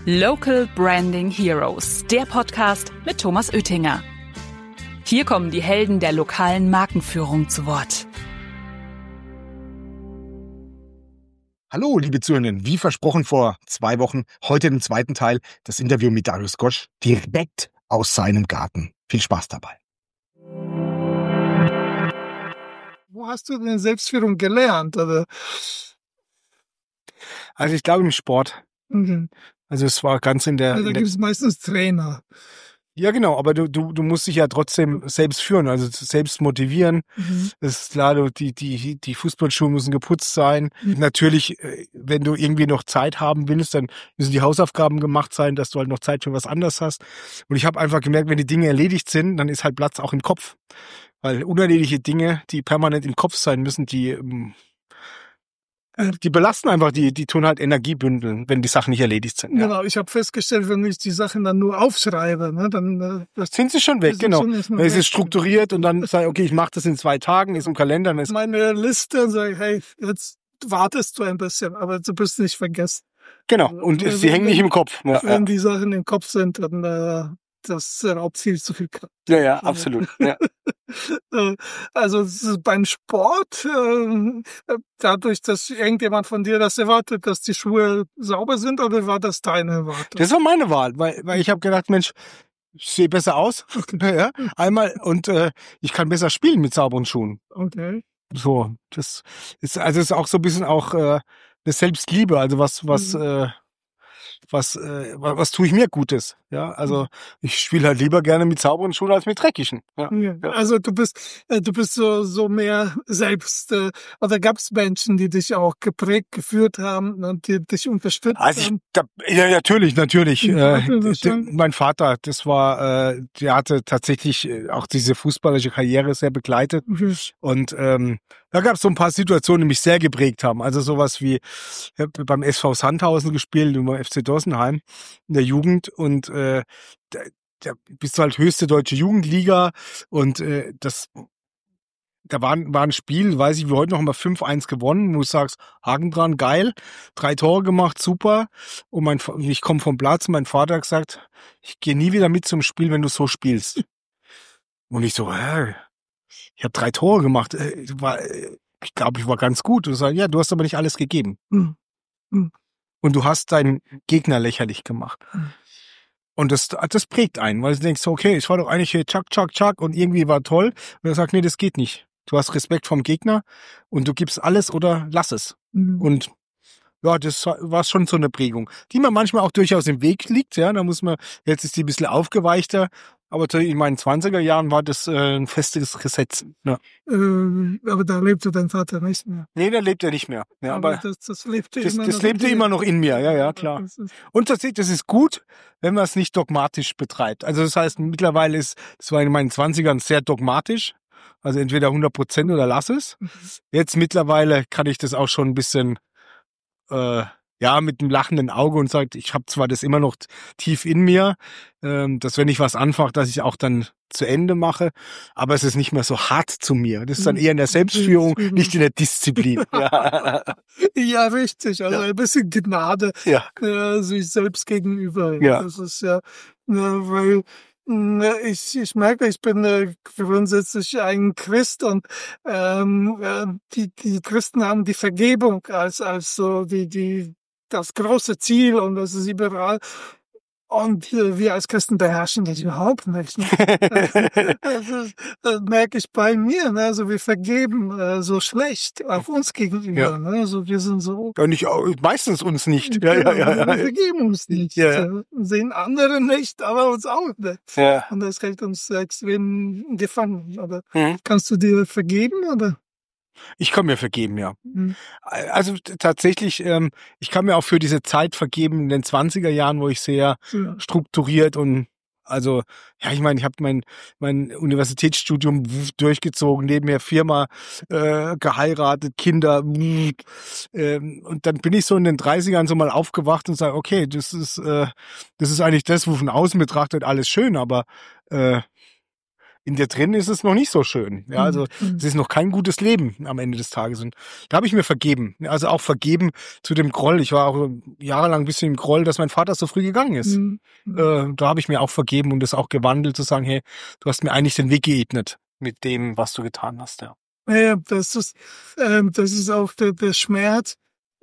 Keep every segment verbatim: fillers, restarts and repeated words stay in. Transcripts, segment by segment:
Local Branding Heroes, der Podcast mit Thomas Oettinger. Hier kommen die Helden der lokalen Markenführung zu Wort. Hallo, liebe Zuhörerinnen, wie versprochen vor zwei Wochen, heute den zweiten Teil, das Interview mit Darius Gosch, direkt aus seinem Garten. Viel Spaß dabei. Wo hast du denn Selbstführung gelernt? Oder? Also ich glaube im Sport. Okay. Also es war ganz in der... Also da gibt es meistens Trainer. Ja genau, aber du, du, du musst dich ja trotzdem selbst führen, also selbst motivieren. Mhm. Das ist klar, du, die, die, die Fußballschuhe müssen geputzt sein. Mhm. Natürlich, wenn du irgendwie noch Zeit haben willst, dann müssen die Hausaufgaben gemacht sein, dass du halt noch Zeit für was anderes hast. Und ich habe einfach gemerkt, wenn die Dinge erledigt sind, dann ist halt Platz auch im Kopf. Weil unerledigte Dinge, die permanent im Kopf sein müssen, die... Die belasten einfach, die, die tun halt Energie bündeln, wenn die Sachen nicht erledigt sind. Ja. Genau, ich habe festgestellt, wenn ich die Sachen dann nur aufschreibe, ne, dann das sind sie schon weg, genau. Dann ist es strukturiert und dann sage ich, okay, ich mache das in zwei Tagen, ist im Kalender. Dann ist meine Liste und sage, hey, jetzt wartest du ein bisschen, aber du bist nicht vergessen. Genau, und also, sie hängen nicht im Kopf. Ja, wenn ja. die Sachen im Kopf sind, dann äh, das raubt viel zu viel Kraft. Ja, ja, absolut. Ja. Also beim Sport, äh, dadurch, dass irgendjemand von dir das erwartet, dass die Schuhe sauber sind, oder war das deine Erwartung? Das war meine Wahl, weil, weil ich habe gedacht, Mensch, ich sehe besser aus. Okay. Ja, einmal und äh, ich kann besser spielen mit sauberen Schuhen. Okay. So, das ist also ist auch so ein bisschen auch äh, eine Selbstliebe, also was was mhm. äh, was äh, was, was tue ich mir Gutes, ja, also ich spiele halt lieber gerne mit sauberen Schuhen als mit dreckigen. Ja. Ja, also du bist äh, du bist so so mehr selbst äh, oder gab es Menschen, die dich auch geprägt, geführt haben und die dich unterstützt also ich, haben? Da, ja, natürlich, natürlich. Äh, d- mein Vater, das war, äh, der hatte tatsächlich auch diese fußballische Karriere sehr begleitet mhm. und ähm, da gab es so ein paar Situationen, die mich sehr geprägt haben. Also sowas wie, ich habe beim S V Sandhausen gespielt und beim F C Dossenheim in der Jugend und äh, da, da bist du halt höchste deutsche Jugendliga und äh, das da war, war ein Spiel, weiß ich, wir heute noch mal fünf eins gewonnen, wo du sagst, Haken dran, geil, drei Tore gemacht, super. Und mein, ich komme vom Platz, mein Vater hat gesagt, ich gehe nie wieder mit zum Spiel, wenn du so spielst. Und ich so, hä? Ich habe drei Tore gemacht. Ich, ich glaube, ich war ganz gut. Und sage, ja, du hast aber nicht alles gegeben. Mhm. Mhm. Und du hast deinen Gegner lächerlich gemacht. Mhm. Und das, das prägt einen, weil du denkst, okay, ich war doch eigentlich hier tschak, tschak, tschak und irgendwie war toll. Und er sagt, nee, das geht nicht. Du hast Respekt vom Gegner und du gibst alles oder lass es. Mhm. Und ja, das war schon so eine Prägung, die mir manchmal auch durchaus im Weg liegt. Ja, da muss man, jetzt ist die ein bisschen aufgeweichter. Aber in meinen zwanziger Jahren war das äh, ein festes Gesetz. Ja. Äh, aber da lebte dein Vater nicht mehr. Nee, da lebt er nicht mehr. Ja, aber, aber das, das lebte, das, immer, das noch lebte immer noch in mir. Ja, ja, klar. Und das, das ist gut, wenn man es nicht dogmatisch betreibt. Also das heißt, mittlerweile ist, das war in meinen zwanzigern sehr dogmatisch. Also entweder hundert Prozent oder lass es. Mhm. Jetzt mittlerweile kann ich das auch schon ein bisschen... Äh, ja, mit einem lachenden Auge und sagt, ich habe zwar das immer noch tief in mir, ähm, dass wenn ich was anfange, dass ich auch dann zu Ende mache, aber es ist nicht mehr so hart zu mir. Das ist dann eher in der Selbstführung, nicht in der Disziplin. Ja, ja richtig. Also ja. Ein bisschen Gnade ja. äh, sich selbst gegenüber. Ja. Das ist ja, äh, weil Ich, ich merke, ich bin äh, grundsätzlich ein Christ und ähm, äh, die, die Christen haben die Vergebung als, als so die, die, das große Ziel und das ist überall. Und wir als Christen beherrschen das überhaupt nicht. Ne? das, ist, das merke ich bei mir. Ne? Also wir vergeben äh, so schlecht auf uns gegenüber. Ja. Ne? Also wir sind so. Ja, nicht, meistens uns nicht. Ja, genau, ja, ja, ja. Wir vergeben uns nicht. Ja. Sehen andere nicht, aber uns auch nicht. Ja. Und das hält uns extrem gefangen. Aber mhm. kannst du dir vergeben, oder? Ich kann mir vergeben, ja. Mhm. Also t- tatsächlich, ähm, ich kann mir auch für diese Zeit vergeben in den zwanziger Jahren, wo ich sehr ja. strukturiert und also, ja, ich meine, ich habe mein mein Universitätsstudium durchgezogen, nebenher Firma, äh, geheiratet, Kinder, ähm, und dann bin ich so in den dreißigern so mal aufgewacht und sage, okay, das ist äh, das ist eigentlich das, wo von außen betrachtet alles schön, aber äh, in dir drin ist es noch nicht so schön. Ja, also Mhm. es ist noch kein gutes Leben am Ende des Tages. Und da habe ich mir vergeben. Also auch vergeben zu dem Groll. Ich war auch jahrelang ein bisschen im Groll, dass mein Vater so früh gegangen ist. Mhm. Äh, da habe ich mir auch vergeben und das auch gewandelt, zu sagen, hey, du hast mir eigentlich den Weg geebnet mit dem, was du getan hast. Ja, Ja, das ist, ähm, das ist auch der, der Schmerz.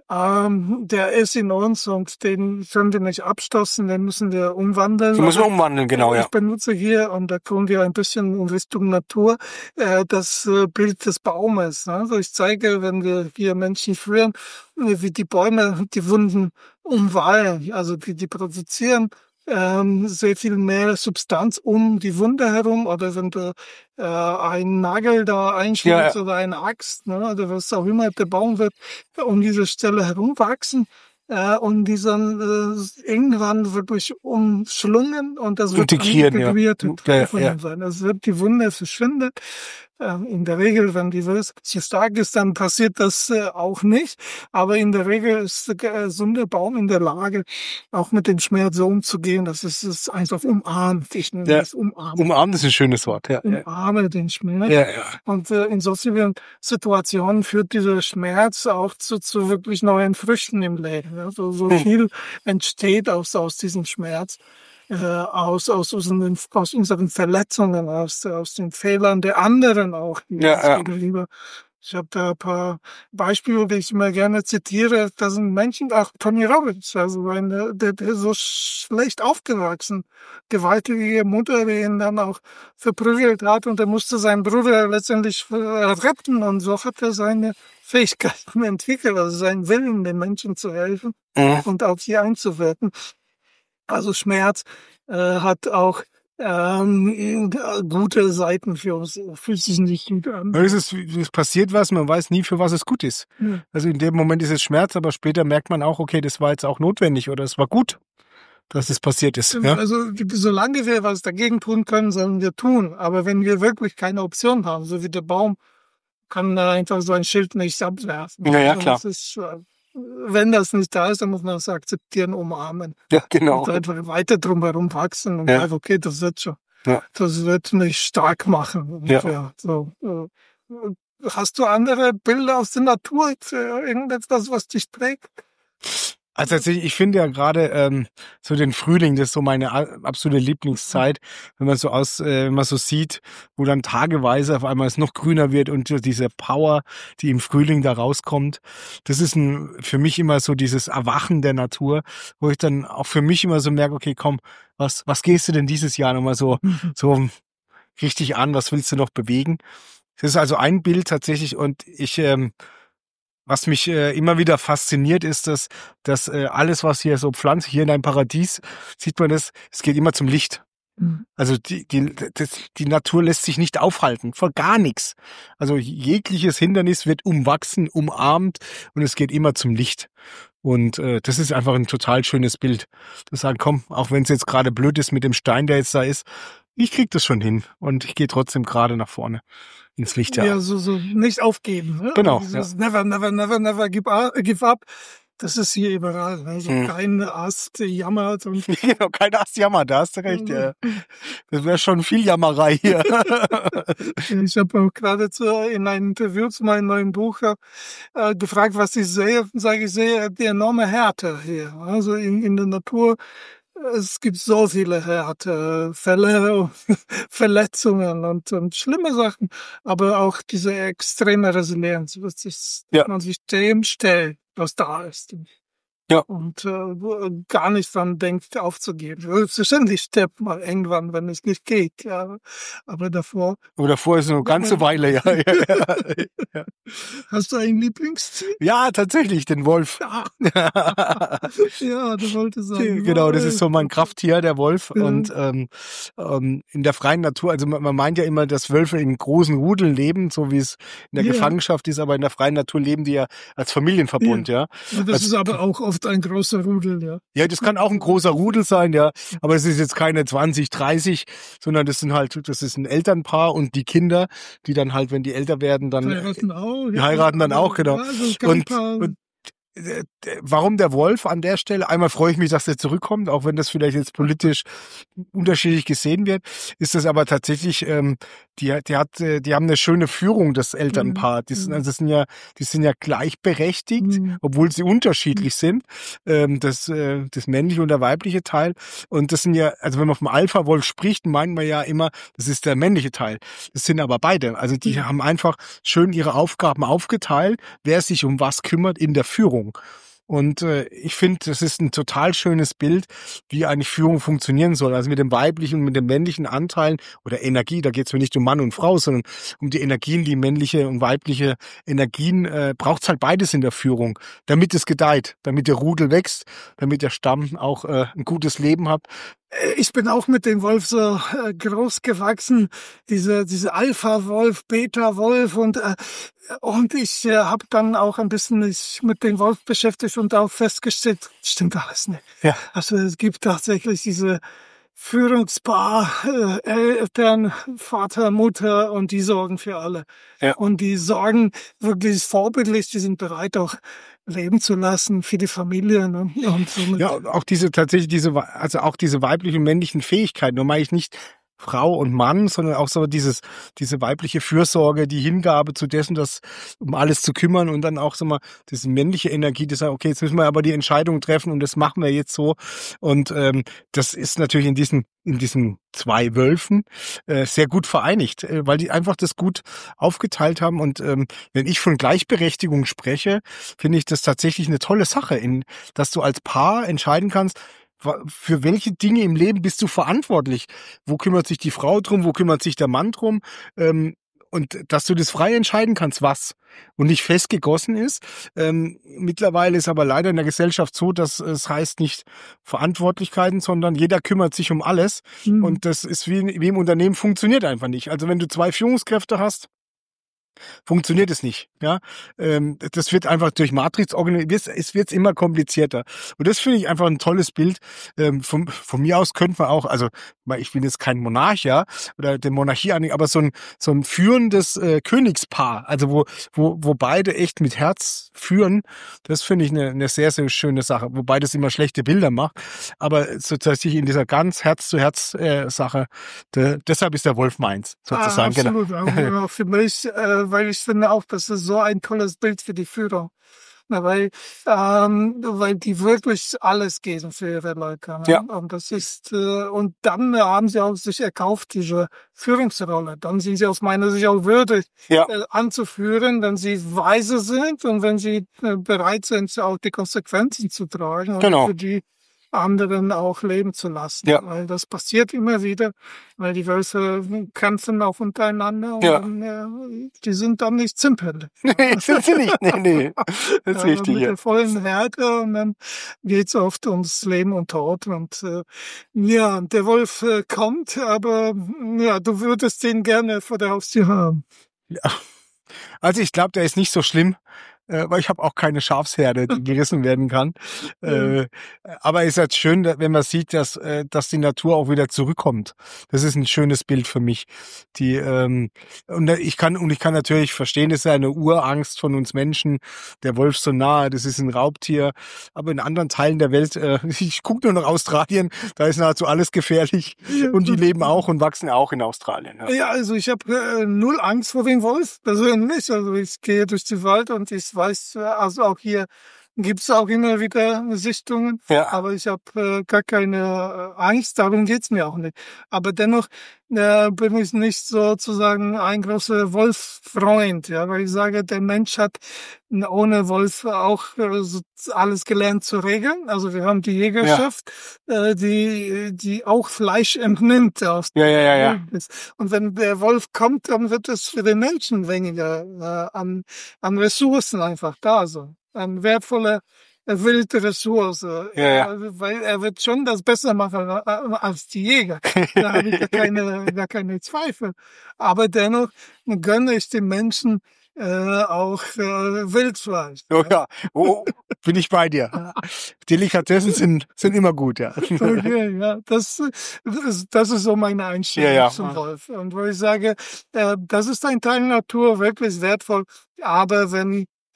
Ähm, der ist in uns und den können wir nicht abstoßen, den müssen wir umwandeln. so müssen wir Aber umwandeln, genau, ja. Ich benutze hier, und da kommen wir ein bisschen in Richtung Natur, äh, das äh, Bild des Baumes. Ne? Also ich zeige, wenn wir hier Menschen führen, äh, wie die Bäume die Wunden umwallen, also die, die produzieren ähm, sehr viel mehr Substanz um die Wunde herum, oder wenn du äh, einen Nagel da einschlägst Ja, ja. oder eine Axt, ne, oder was auch immer, der Baum wird um diese Stelle herumwachsen äh, und die dann äh, irgendwann wirklich umschlungen und das wird Integrieren, ja. integriert Ja, ja, von ja. ihm sein. Es wird die Wunde verschwindet. Ähm, In der Regel, wenn die Virus zu stark ist, dann passiert das äh, auch nicht. Aber in der Regel ist der gesunde Baum in der Lage, auch mit dem Schmerz so umzugehen, dass es es einfach umarmt. Ich nenne Ja. das umarmen. Umarmen ist ein schönes Wort. Ja, ja. Umarme den Schmerz. Ja, ja. Und äh, in solchen Situationen führt dieser Schmerz auch zu, zu wirklich neuen Früchten im Leben. Ja? So, so Hm. viel entsteht aus, aus diesem Schmerz, äh, aus, aus, unseren, aus unseren Verletzungen, aus, aus den Fehlern der anderen auch Ja, ja. gegenüber. Ich habe da ein paar Beispiele, die ich immer gerne zitiere. Da sind Menschen, auch Tony Robbins, also eine, der, der so schlecht aufgewachsen, gewaltige Mutter, die ihn dann auch verprügelt hat, und er musste seinen Bruder letztendlich äh, retten, und so hat er seine Fähigkeiten entwickelt, also seinen Willen, den Menschen zu helfen Mhm. und auf sie einzuwirken. Also Schmerz äh, hat auch ähm, gute Seiten für uns, fühlt sich nicht gut an. Es, ist, es passiert was, man weiß nie, für was es gut ist. Ja. Also in dem Moment ist es Schmerz, aber später merkt man auch, okay, das war jetzt auch notwendig oder es war gut, dass es passiert ist. Ja? Also solange wir was dagegen tun können, sollen wir tun. Aber wenn wir wirklich keine Option haben, so wie der Baum, kann da einfach so ein Schild nicht abwerfen. Ja, ja, Also klar. das ist, äh, wenn das nicht da ist, dann muss man es akzeptieren, umarmen. Ja, genau. Und einfach weiter drum herum wachsen und Ja. einfach, okay, das wird schon. Ja. Das wird mich stark machen. Und Ja. ja, so, äh, hast du andere Bilder aus der Natur, äh, irgendetwas, was dich prägt? Also tatsächlich, ich finde ja gerade ähm, so den Frühling, das ist so meine a- absolute Lieblingszeit, wenn man so aus, äh, wenn man so sieht, wo dann tageweise auf einmal es noch grüner wird und so diese Power, die im Frühling da rauskommt, das ist ein, für mich immer so dieses Erwachen der Natur, wo ich dann auch für mich immer so merke, okay, komm, was was gehst du denn dieses Jahr nochmal so so richtig an, was willst du noch bewegen? Das ist also ein Bild tatsächlich, und ich ähm, was mich äh, immer wieder fasziniert, ist, dass, dass äh, alles, was hier so pflanzt, hier in einem Paradies, sieht man das, es geht immer zum Licht. Mhm. Also die, die, das, die Natur lässt sich nicht aufhalten, vor gar nichts. Also jegliches Hindernis wird umwachsen, umarmt, und es geht immer zum Licht. Und äh, das ist einfach ein total schönes Bild. Zu sagen, komm, auch wenn es jetzt gerade blöd ist mit dem Stein, der jetzt da ist, ich krieg das schon hin und ich gehe trotzdem gerade nach vorne ins Licht. Ja, Ja, so, so nicht aufgeben. Ne? Genau, Dieses Never, never, never, never give up. Give up. Das ist hier überall. Also Hm. kein Ast jammert und genau, kein Astjammer, da hast du recht. Ja. Das wäre schon viel Jammerei hier. ich habe auch gerade zu, in einem Interview zu meinem neuen Buch äh, gefragt, was ich sehe. Sage ich, sehe die enorme Härte hier. Also in, in der Natur, es gibt so viele Härtefälle, Verletzungen und, und schlimme Sachen, aber auch diese extreme Resilienz, was sich, Ja. man sich dem stellt, was da ist. Ja. Und äh, wo- gar nicht dran denkt, aufzugeben. Selbstverständlich stirbt man irgendwann, wenn es nicht geht. Ja. Aber davor, Aber davor ist noch eine ganze Weile, ja. Ja, ja. hast du ein Lieblingsziel? Ja, tatsächlich, den Wolf. Ja, du wolltest sagen. Genau, das ist so mein Wolf. Krafttier, der Wolf. Ja. Und ähm, ähm, in der freien Natur, also man, man meint ja immer, dass Wölfe in großen Rudeln leben, so wie es in der Ja. Gefangenschaft ist, aber in der freien Natur leben die ja als Familienverbund, ja. Ja, das Also- ist aber auch oft ein großer Rudel, ja. Ja, das kann auch ein großer Rudel sein, ja. Aber es ist jetzt keine zwanzig, dreißig, sondern das sind halt, das ist ein Elternpaar und die Kinder, die dann halt, wenn die älter werden, dann Die heiraten auch. die heiraten dann auch, genau. Also es gab ein Und, paar, und warum der Wolf an der Stelle? Einmal freue ich mich, dass er zurückkommt, auch wenn das vielleicht jetzt politisch unterschiedlich gesehen wird. Ist das aber tatsächlich, ähm, die, die hat, die haben eine schöne Führung, das Elternpaar. Die sind, also das sind ja, die sind ja gleichberechtigt, mhm. obwohl sie unterschiedlich sind. Ähm, das, äh, das männliche und der weibliche Teil. Und das sind ja, also wenn man vom Alpha-Wolf spricht, meint man ja immer, das ist der männliche Teil. Das sind aber beide. Also die mhm. haben einfach schön ihre Aufgaben aufgeteilt, wer sich um was kümmert in der Führung. Und äh, ich finde, das ist ein total schönes Bild, wie eigentlich Führung funktionieren soll. Also mit dem weiblichen und mit den männlichen Anteilen oder Energie, da geht es mir nicht um Mann und Frau, sondern um die Energien, die männliche und weibliche Energien, äh, braucht es halt beides in der Führung, damit es gedeiht, damit der Rudel wächst, damit der Stamm auch äh, ein gutes Leben hat. Ich bin auch mit dem Wolf so äh, groß gewachsen, diese diese Alpha-Wolf, Beta-Wolf und äh, und ich äh, habe dann auch ein bisschen mich mit dem Wolf beschäftigt und auch festgestellt, stimmt alles nicht. Ja. Also es gibt tatsächlich diese Führungspaar, äh, Eltern, Vater, Mutter und die sorgen für alle. Ja. Und die sorgen wirklich vorbildlich, die sind bereit auch leben zu lassen für die Familie. Ne? Und somit ja, auch diese tatsächlich diese, also auch diese weiblichen und männlichen Fähigkeiten. Nur meine ich nicht Frau und Mann, sondern auch so dieses, diese weibliche Fürsorge, die Hingabe zu dessen, das, um alles zu kümmern und dann auch so mal diese männliche Energie, die sagt, okay, jetzt müssen wir aber die Entscheidung treffen und das machen wir jetzt so. Und ähm, das ist natürlich in diesen, in diesen zwei Wölfen äh, sehr gut vereinigt, äh, weil die einfach das gut aufgeteilt haben. Und ähm, wenn ich von Gleichberechtigung spreche, finde ich das tatsächlich eine tolle Sache, in, dass du als Paar entscheiden kannst, für welche Dinge im Leben bist du verantwortlich? Wo kümmert sich die Frau drum? Wo kümmert sich der Mann drum? Ähm, und dass du das frei entscheiden kannst, was und nicht festgegossen ist. Ähm, mittlerweile ist aber leider in der Gesellschaft so, dass es heißt nicht Verantwortlichkeiten, sondern jeder kümmert sich um alles. Mhm. Und das ist wie, wie im Unternehmen, funktioniert einfach nicht. Also wenn du zwei Führungskräfte hast, funktioniert es nicht, ja. Ähm, das wird einfach durch Matrix organisiert, es wird immer komplizierter. Und das finde ich einfach ein tolles Bild. Ähm, von, von mir aus könnte man auch, also ich bin jetzt kein Monarch, ja, oder der Monarchie anhängig, aber so ein so ein führendes äh, Königspaar, also wo wo wo beide echt mit Herz führen, das finde ich eine eine sehr sehr schöne Sache, wobei das immer schlechte Bilder macht, aber sozusagen in dieser ganz Herz zu Herz äh, Sache, de, deshalb ist der Wolf meins sozusagen. Ah, absolut, genau. Auch, auch für mich. Äh, weil ich finde auch, das ist so ein tolles Bild für die Führung. Na, weil, ähm, weil die wirklich alles geben für ihre Leute. Ne? Ja. Und das ist, äh, und dann haben sie auch sich erkauft, diese Führungsrolle. Dann sind sie aus meiner Sicht auch würdig, ja. äh, anzuführen, wenn sie weise sind und wenn sie äh, bereit sind, auch die Konsequenzen zu tragen. Genau. Und für die anderen auch leben zu lassen. Ja. Weil das passiert immer wieder, weil die Wölfe kämpfen auch untereinander und ja. dann, äh, die sind dann nicht simpel. Nee, sind sie nicht. Nee, nee. Das ist ja, richtig. Mit ja. der vollen Härte und dann geht es oft ums Leben und Tod. Und äh, ja, der Wolf äh, kommt, aber ja, du würdest den gerne vor der Haustür haben. Ja. Also ich glaube, der ist nicht so schlimm. Äh, weil ich habe auch keine Schafsherde, die gerissen werden kann. Mhm. Äh, aber es ist halt schön, wenn man sieht, dass äh, dass die Natur auch wieder zurückkommt. Das ist ein schönes Bild für mich. Die ähm, und ich kann und ich kann natürlich verstehen, das ist eine Urangst von uns Menschen. Der Wolf so nahe, das ist ein Raubtier. Aber in anderen Teilen der Welt, äh, ich gucke nur nach Australien, da ist nahezu alles gefährlich und die leben auch und wachsen auch in Australien. Ja, ja also ich habe äh, null Angst vor dem Wolf persönlich. Also ich gehe durch den Wald und ich weiß, also auch hier gibt's auch immer wieder Sichtungen, ja. aber ich habe äh, gar keine äh, Angst, darum geht's mir auch nicht. Aber dennoch äh, bin ich nicht sozusagen ein großer Wolf-Freund, ja, weil ich sage, der Mensch hat ohne Wolf auch äh, so alles gelernt zu regeln. Also wir haben die Jägerschaft, ja. äh, die die auch Fleisch entnimmt. Aus ja, ja, ja, ja. Und wenn der Wolf kommt, dann wird es für den Menschen weniger äh, an an Ressourcen einfach da sein. Eine wertvolle, wilde Ressource, ja, ja. weil er wird schon das besser machen als die Jäger. Da habe ich gar keine, gar keine Zweifel. Aber dennoch gönne ich den Menschen äh, auch äh, Wildfleisch. Oh ja, oh, bin ich bei dir. Delikatessen sind sind immer gut, ja. Okay, ja, das, das, das ist so meine Einstellung ja, ja. zum Wolf. Und wo ich sage, äh, das ist ein Teil der Natur, wirklich wertvoll. Aber wenn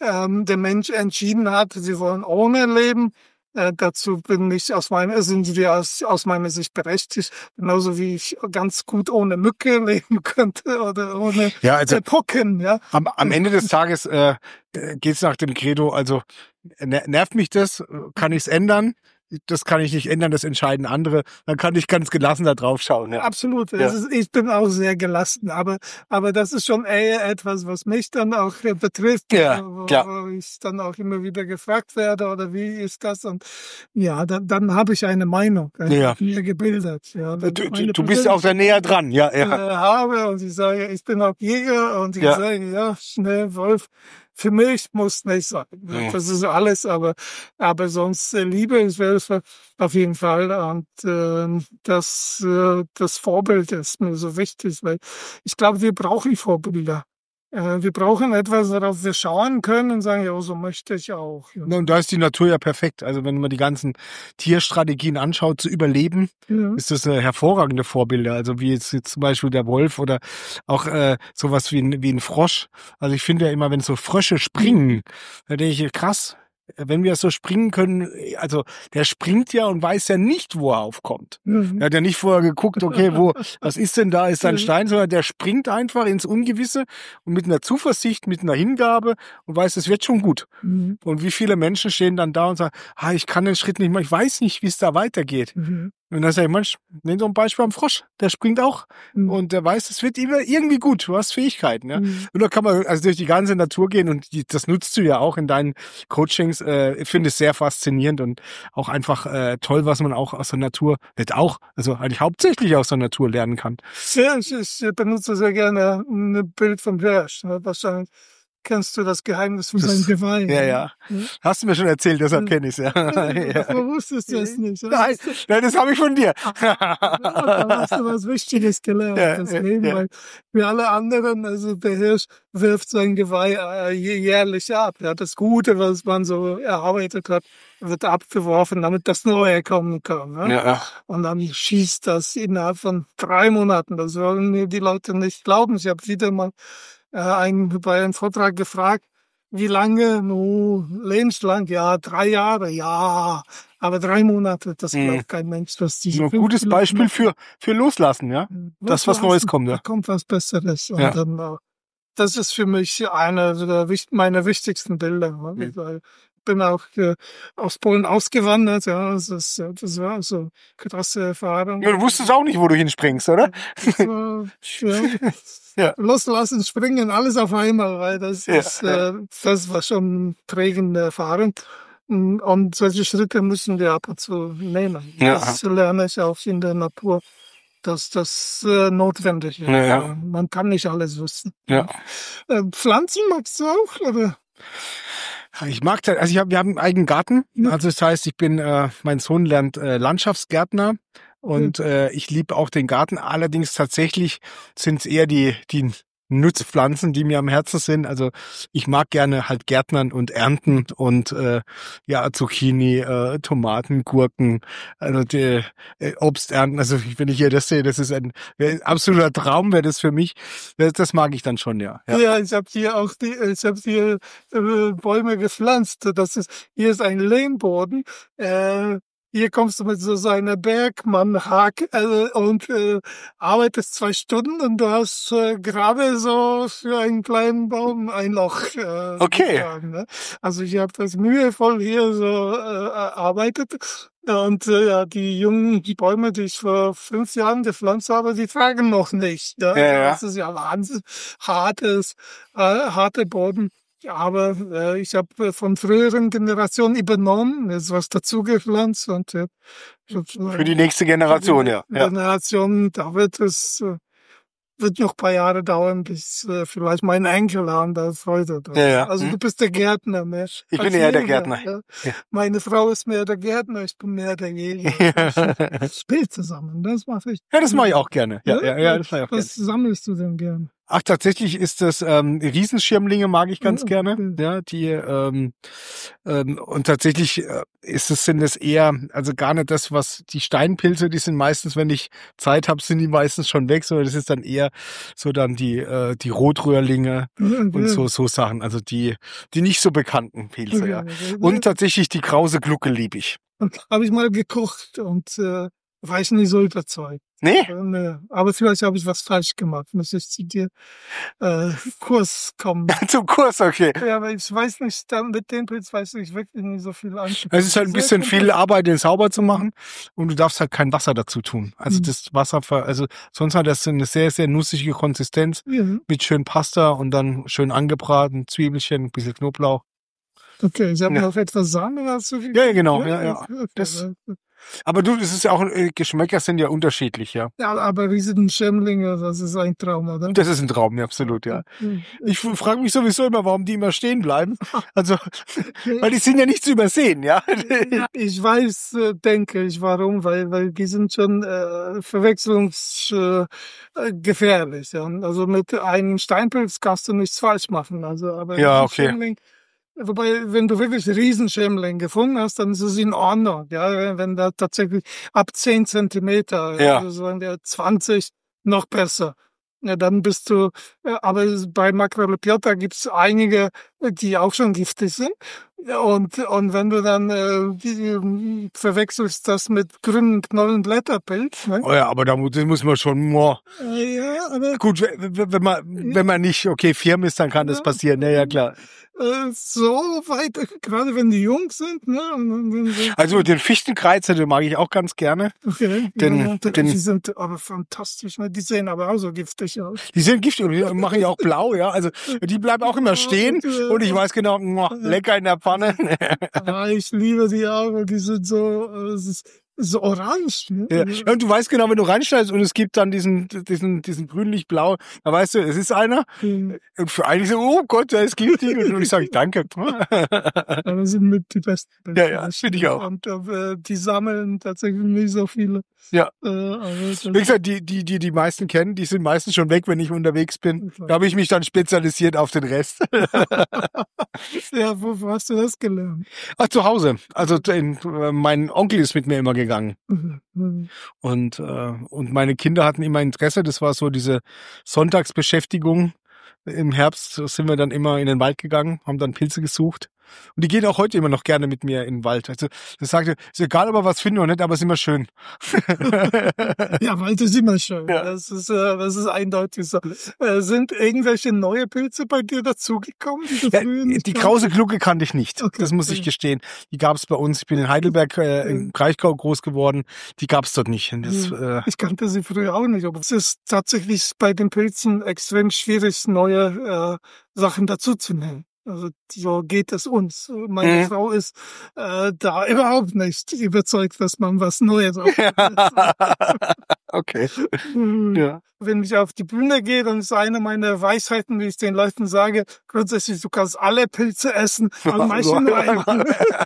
ähm, der Mensch entschieden hat, sie wollen ohne leben. Äh, dazu bin ich aus meiner, sind wir aus, aus meiner Sicht berechtigt, genauso wie ich ganz gut ohne Mücke leben könnte oder ohne ja, also, äh, Pocken. Ja. Am, am Ende des Tages äh, geht's nach dem Credo, also nervt mich das, kann ich's ändern? Das kann ich nicht ändern, das entscheiden andere. Dann kann ich ganz gelassen da drauf schauen. Ja. Absolut. Ja. Das ist, ich bin auch sehr gelassen, aber aber das ist schon eher etwas, was mich dann auch betrifft, ja, wo, klar. wo ich dann auch immer wieder gefragt werde, oder wie ist das? Und ja, dann, dann habe ich eine Meinung, eine ja. mir gebildet. Ja, du du, du bist ja auch da näher dran, ja. ja. Äh, habe und ich sage, ich bin auch Jäger und ich ja. sage, ja, schnell, Wolf. Für mich muss nicht sein. Ja. Das ist alles, aber aber sonst äh, liebe ich Wölfe auf jeden Fall. Und äh, das äh, das Vorbild ist mir so wichtig, weil ich glaube, wir brauchen Vorbilder. Äh, wir brauchen etwas, worauf wir schauen können und sagen, ja, so möchte ich auch. Ja. Und da ist die Natur ja perfekt. Also wenn man die ganzen Tierstrategien anschaut, zu überleben, ja. ist das eine hervorragende Vorbilder. Also wie jetzt, jetzt zum Beispiel der Wolf oder auch äh, sowas wie ein, wie ein Frosch. Also ich finde ja immer, wenn so Frösche springen, da denke ich, krass, wenn wir so springen können, also der springt ja und weiß ja nicht, wo er aufkommt. Mhm. Er hat ja nicht vorher geguckt, okay, wo, was ist denn da, ist da ein Stein, sondern der springt einfach ins Ungewisse und mit einer Zuversicht, mit einer Hingabe und weiß, es wird schon gut. Mhm. Und wie viele Menschen stehen dann da und sagen, ah, ich kann den Schritt nicht machen, ich weiß nicht, wie es da weitergeht. Mhm. Und dann sage ich, Mensch, nimm doch ein Beispiel am Frosch, der springt auch mhm. und der weiß, es wird immer irgendwie gut, du hast Fähigkeiten. Ja? Mhm. Und da kann man also durch die ganze Natur gehen und die, das nutzt du ja auch in deinen Coachings. Äh, ich finde es sehr faszinierend und auch einfach äh, toll, was man auch aus der Natur, nicht auch, also eigentlich hauptsächlich aus der Natur lernen kann. Ja, ich, ich benutze sehr gerne ein Bild vom Hirsch, wahrscheinlich. Kennst du das Geheimnis von seinem Geweih? Ja, ja. Hm? Hast du mir schon erzählt, deshalb kenne ich es, ja. ja. Du wusstest das nicht. Nein, nein, das habe ich von dir. Da hast du was Wichtiges gelernt, ja, das Leben, ja. Weil wir alle anderen, also der Hirsch wirft sein Geweih äh, jährlich ab. Ja, das Gute, was man so erarbeitet hat, wird abgeworfen, damit das Neue kommen kann. Ne? Ja. Und dann schießt das innerhalb von drei Monaten. Das wollen mir die Leute nicht glauben. Ich habe wieder mal Ein, bei einem Vortrag gefragt, wie lange? No, lebenslang, ja, drei Jahre, ja, aber drei Monate, das glaubt hm. kein Mensch. Dass die so ein gutes Beispiel für, für Loslassen, ja, dass was Neues kommt. Ja. Da kommt was Besseres. Und ja. dann, das ist für mich einer der meiner wichtigsten Bilder. Mhm. Weil ich bin auch äh, aus Polen ausgewandert, ja, das, ist, das war so eine krasse Erfahrung. Ja, du wusstest auch nicht, wo du hinspringst, oder? Das war, ja. Ja. Loslassen, springen, alles auf einmal, weil das ja. ist, äh, das war schon eine prägende Erfahrung. Und solche Schritte müssen wir ab und zu nehmen. Ja. Das lerne ich auch in der Natur, dass das äh, notwendig ist. Ja, ja. Man kann nicht alles wissen. Ja. Äh, Pflanzen magst du auch, oder? Ich mag das, also ich hab, wir haben einen eigenen Garten. Also das heißt, ich bin, äh, mein Sohn lernt äh, Landschaftsgärtner. Und äh, ich liebe auch den Garten. Allerdings tatsächlich sind es eher die die Nutzpflanzen, die mir am Herzen sind. Also ich mag gerne halt Gärtnern und ernten und äh, ja Zucchini, äh, Tomaten, Gurken, also die äh, Obst ernten. Also wenn ich hier das sehe, das ist ein, ein absoluter Traum, wäre das für mich. Das, das mag ich dann schon, ja. Ja, ja ich habe hier auch die, ich habe hier äh, Bäume gepflanzt. Das ist hier ist ein Lehmboden. Äh, Hier kommst du mit so seiner Bergmann-Hack äh, und äh, arbeitest zwei Stunden und du hast äh, gerade so für einen kleinen Baum ein Loch. Äh, okay. Getragen, ne? Also ich habe das mühevoll hier so äh, erarbeitet. Und äh, ja, die jungen die Bäume, die ich vor fünf Jahren gepflanzt habe, die tragen noch nicht. Ne? Ja, ja. Das ist ja Wahnsinn. Hartes, äh, harte Boden. Aber äh, ich habe äh, von früheren Generationen übernommen, ist was dazugepflanzt und äh, für die nächste Generation, ja. ja. Generation, da wird es äh, wird noch ein paar Jahre dauern, bis äh, vielleicht mein Enkel haben da Freude dran. Ja, ja. Also hm. du bist der Gärtner mehr. Ich bin eher der Gärtner. Ja. Ja. Meine Frau ist mehr der Gärtner, ich bin mehr der Jäger. Spiel zusammen, das mache ich. Ja, das mache ich auch gerne. Ja, ja, ja, das mache ich auch Was gerne. sammelst du denn gern? Ach, tatsächlich ist das ähm, Riesenschirmlinge mag ich ganz gerne, ja, die ähm, ähm, und tatsächlich äh, ist es sind es eher, also gar nicht das, was die Steinpilze, die sind meistens, wenn ich Zeit habe, sind die meistens schon weg, sondern das ist dann eher so dann die äh, die Rotröhrlinge Mhm. und so so Sachen, also die die nicht so bekannten Pilze, ja. Und tatsächlich die Krause Glucke liebe ich. Und habe ich mal gekocht und äh, war ich nicht so überzeugt. Nee? Äh, aber vielleicht habe ich was falsch gemacht. Muss ich zu dir äh, Kurs kommen. Zum Kurs, okay. Ja, aber ich weiß nicht, dann mit dem Pilz weiß ich wirklich nicht so viel an. Es ist halt ein bisschen viel Arbeit, den sauber zu machen und du darfst halt kein Wasser dazu tun. Also Mhm. das Wasser, ver- also sonst hat das eine sehr, sehr nussige Konsistenz Ja, mit schön Pasta und dann schön angebraten, Zwiebelchen, ein bisschen Knoblauch. okay, ich habe Ja. noch etwas Sahne dazu. Ja, ja, genau, ja, ja. Okay, Das- okay. Aber du, es ist ja auch, äh, Geschmäcker sind ja unterschiedlich, ja. Ja, aber Riesenschirmlinge, das ist ein Traum, oder? Das ist ein Traum, ja, absolut, ja. Mhm. Ich frage mich sowieso immer, warum die immer stehen bleiben. Also, weil die sind ja nicht zu übersehen, ja. Ja, ich weiß, äh, denke ich, warum, weil, weil die sind schon äh, verwechslungsgefährlich. Äh, gefährlich, ja. Also mit einem Steinpilz kannst du nichts falsch machen. Also, aber Ja, ein okay. Schirmling, wobei, wenn du wirklich Riesenschirmling gefunden hast, dann ist es in Ordnung. Ja, wenn, wenn da tatsächlich ab zehn Zentimeter, Ja. also sagen wir zwanzig, noch besser. Ja, dann bist du, äh, aber bei Macrolepiota gibt's einige, die auch schon giftig sind. Ja, Und, und wenn du dann äh, die, verwechselst das mit grünen Knollenblätterpilz, ne? Oh ja, aber da muss, das muss man schon, oh. Äh, ja, aber Gut, wenn, wenn wenn man, wenn man nicht, okay, firm ist, dann kann das Ja. passieren, ja, ja, klar. äh, so weit, gerade wenn die jung sind, ne? Und dann- dann- dann- Also den Fichtenkreizer, den mag ich auch ganz gerne. okay, den- ja, die den- sind aber fantastisch, ne? Die sehen aber auch so giftig aus. Die sind giftig und die machen ja auch blau, ja. Also die bleiben auch immer stehen und ich weiß genau, oh, lecker in der Pfanne. Ja, ich liebe die Augen, die sind so, äh, es ist so orange. Ne? Ja. Und du weißt genau, wenn du reinschneidest und es gibt dann diesen, diesen, diesen grünlich-blau, da weißt du, es ist einer. Mhm. Und für einige so, oh Gott, der ist giftig. Und ich sage, danke. Aber sind mit die besten Bilder. Ja, ja, das finde ich auch. Und äh, die sammeln tatsächlich nicht so viele. Ja. Äh, aber das- Wie gesagt, die, die, die die meisten kennen, die sind meistens schon weg, wenn ich unterwegs bin. Da habe ich mich dann spezialisiert auf den Rest. ja, wo, wo hast du das gelernt? Ach, zu Hause. Also in, äh, mein Onkel ist mit mir immer gegangen. Mhm. Mhm. Und, äh, und meine Kinder hatten immer Interesse. Das war so diese Sonntagsbeschäftigung. Im Herbst sind wir dann immer in den Wald gegangen, haben dann Pilze gesucht. Und die gehen auch heute immer noch gerne mit mir in den Wald. Also das sagte, ist egal, ob wir was finden oder nicht, aber es ist immer schön. Ja, Wald ist immer schön. Ja. Das ist, äh, das ist eindeutig so. Äh, sind irgendwelche neue Pilze bei dir dazugekommen? Die, du Ja, früher nicht die kanntest? Krause Glucke kannte ich nicht. Okay. Das muss ich gestehen. Die gab es bei uns. Ich bin in Heidelberg äh, im Kraichgau groß geworden. Die gab es dort nicht. Und das, äh, Ich kannte sie früher auch nicht, aber es ist tatsächlich bei den Pilzen extrem schwierig, neue äh, Sachen dazuzunehmen. Also so geht es uns. Meine Mhm. Frau ist äh, da überhaupt nicht überzeugt, dass man was Neues auf okay. Mhm. Ja. Wenn ich auf die Bühne gehe, dann ist eine meiner Weisheiten, wie ich den Leuten sage, grundsätzlich, du kannst alle Pilze essen, aber manche nur einen.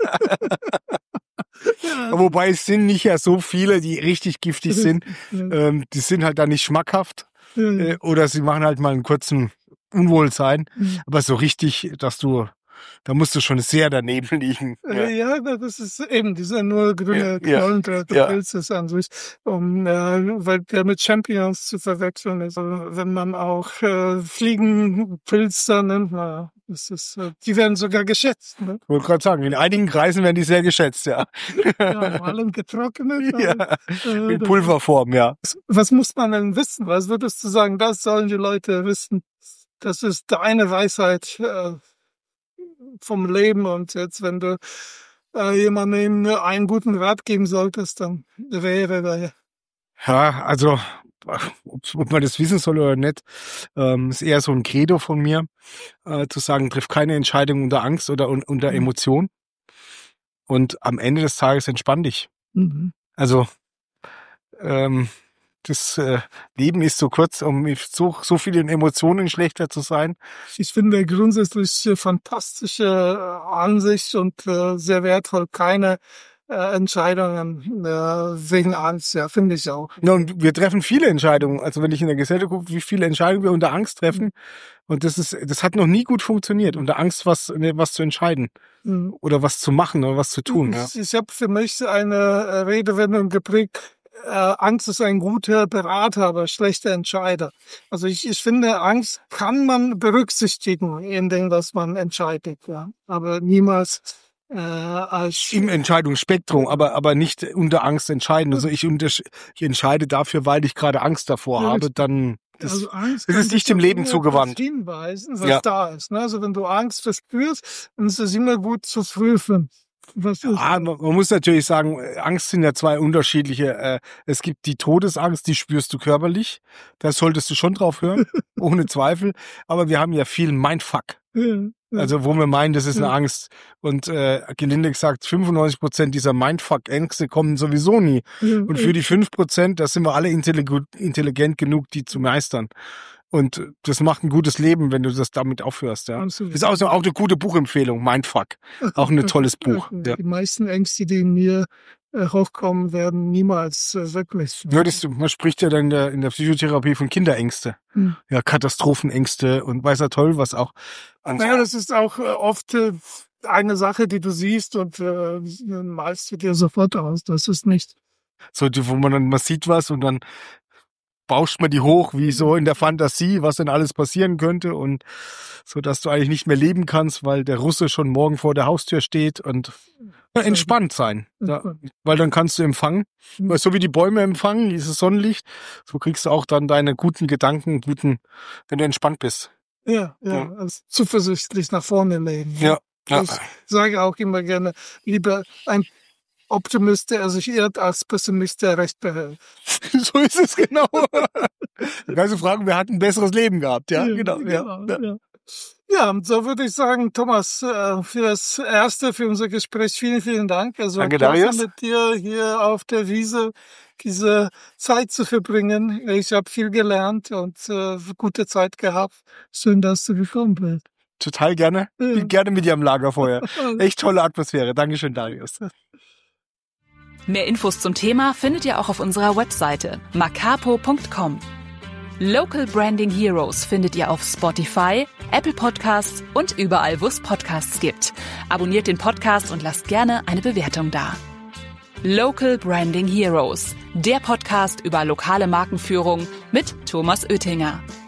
Ja. Wobei es sind nicht ja so viele, die richtig giftig sind. Ähm, die sind halt dann nicht schmackhaft. Äh, oder sie machen halt mal einen kurzen Unwohlsein. Mhm. Aber so richtig, dass du, da musst du schon sehr daneben liegen. Ja, ja, das ist eben, die sind nur grüne Ja, ja, Knollen, der ja. Pilz ist an sich, um, äh, weil der mit Champignons zu verwechseln ist. Also, wenn man auch äh, Fliegenpilze nennt, na, das ist, äh, die werden sogar geschätzt. Ne? Ich wollte gerade sagen, in einigen Kreisen werden die sehr geschätzt, ja. Ja, vor allem getrocknet. Ja, äh, in Pulverform, ja. Was muss man denn wissen? Was würdest du sagen, das sollen die Leute wissen? Das ist deine Weisheit äh, vom Leben. Und jetzt, wenn du äh, jemandem einen guten Rat geben solltest, dann wäre der. Ja, also, ach, ob, ob man das wissen soll oder nicht, ähm, ist eher so ein Credo von mir, äh, zu sagen, triff keine Entscheidung unter Angst oder un, unter Mhm. Emotion. Und am Ende des Tages entspann dich. Mhm. Also, ähm, das äh, Leben ist so kurz, um mit so, so vielen Emotionen schlechter zu sein. Ich finde grundsätzlich äh, fantastische äh, Ansicht und äh, sehr wertvoll, keine äh, Entscheidungen äh, wegen Angst, ja, finde ich auch. Ja, und wir treffen viele Entscheidungen. Also wenn ich in der Gesellschaft gucke, wie viele Entscheidungen wir unter Angst treffen. Und das ist, das hat noch nie gut funktioniert, unter Angst was, was zu entscheiden. Mhm. Oder was zu machen oder was zu tun. Ich, ja. ich habe für mich eine Redewendung geprägt, äh, Angst ist ein guter Berater, aber schlechter Entscheider. Also ich, ich finde, Angst kann man berücksichtigen in dem, was man entscheidet, ja, aber niemals äh, als im Entscheidungsspektrum, aber aber nicht unter Angst entscheiden. Also ich, unter, ich entscheide dafür, weil ich gerade Angst davor ja, habe, dann das, also Angst das ist nicht dem Leben zugewandt. Hinweisen, was ja. da ist. Ne? Also wenn du Angst verspürst, dann ist es immer gut zu prüfen. Was ist ja, man, man muss natürlich sagen, Angst sind ja zwei unterschiedliche. Äh, es gibt die Todesangst, die spürst du körperlich. Da solltest du schon drauf hören, ohne Zweifel. Aber wir haben ja viel Mindfuck. Ja. Also wo wir meinen, das ist eine Angst. Und äh, gelinde gesagt, fünfundneunzig Prozent dieser Mindfuck-Ängste kommen sowieso nie. Und für die fünf Prozent, da sind wir alle intelligent, intelligent genug, die zu meistern. Und das macht ein gutes Leben, wenn du das damit aufhörst. Ja. Das ist auch, auch eine gute Buchempfehlung, Mindfuck. Auch ein tolles Buch. Ja. Die meisten Ängste, die in mir äh, hochkommen, werden niemals äh, wirklich. Würdest du, man spricht ja dann in der, in der Psychotherapie von Kinderängste. Hm. Ja, Katastrophenängste und weiß ja toll, was auch. Naja, das ist auch äh, oft äh, eine Sache, die du siehst und äh, malst du dir sofort aus. Das ist nicht. So, die, wo man dann, man sieht was und dann bauscht man die hoch, wie so in der Fantasie, was denn alles passieren könnte und so, dass du eigentlich nicht mehr leben kannst, weil der Russe schon morgen vor der Haustür steht und ja, entspannt sein, ja, weil dann kannst du empfangen, weil so wie die Bäume empfangen, dieses Sonnenlicht, so kriegst du auch dann deine guten Gedanken, guten, wenn du entspannt bist. Ja, ja, ja. Also zuversichtlich nach vorne leben. Ja, ja. Ich sage auch immer gerne, lieber ein Optimist, der sich irrt, als Pessimist, der Recht behält. So ist es genau. Da kannst du fragen, wer hat ein besseres Leben gehabt? Ja, ja genau. genau ja. Ja. Ja, so würde ich sagen, Thomas, für das Erste, für unser Gespräch, vielen, vielen Dank. Also Danke, Darius. mit dir hier auf der Wiese diese Zeit zu verbringen. Ich habe viel gelernt und äh, gute Zeit gehabt. Schön, dass du gekommen bist. Total gerne. Ja. Bin gerne mit dir am Lagerfeuer. Echt tolle Atmosphäre. Dankeschön, Darius. Mehr Infos zum Thema findet ihr auch auf unserer Webseite macapo punkt com. Local Branding Heroes findet ihr auf Spotify, Apple Podcasts und überall, wo es Podcasts gibt. Abonniert den Podcast und lasst gerne eine Bewertung da. Local Branding Heroes, der Podcast über lokale Markenführung mit Thomas Oettinger.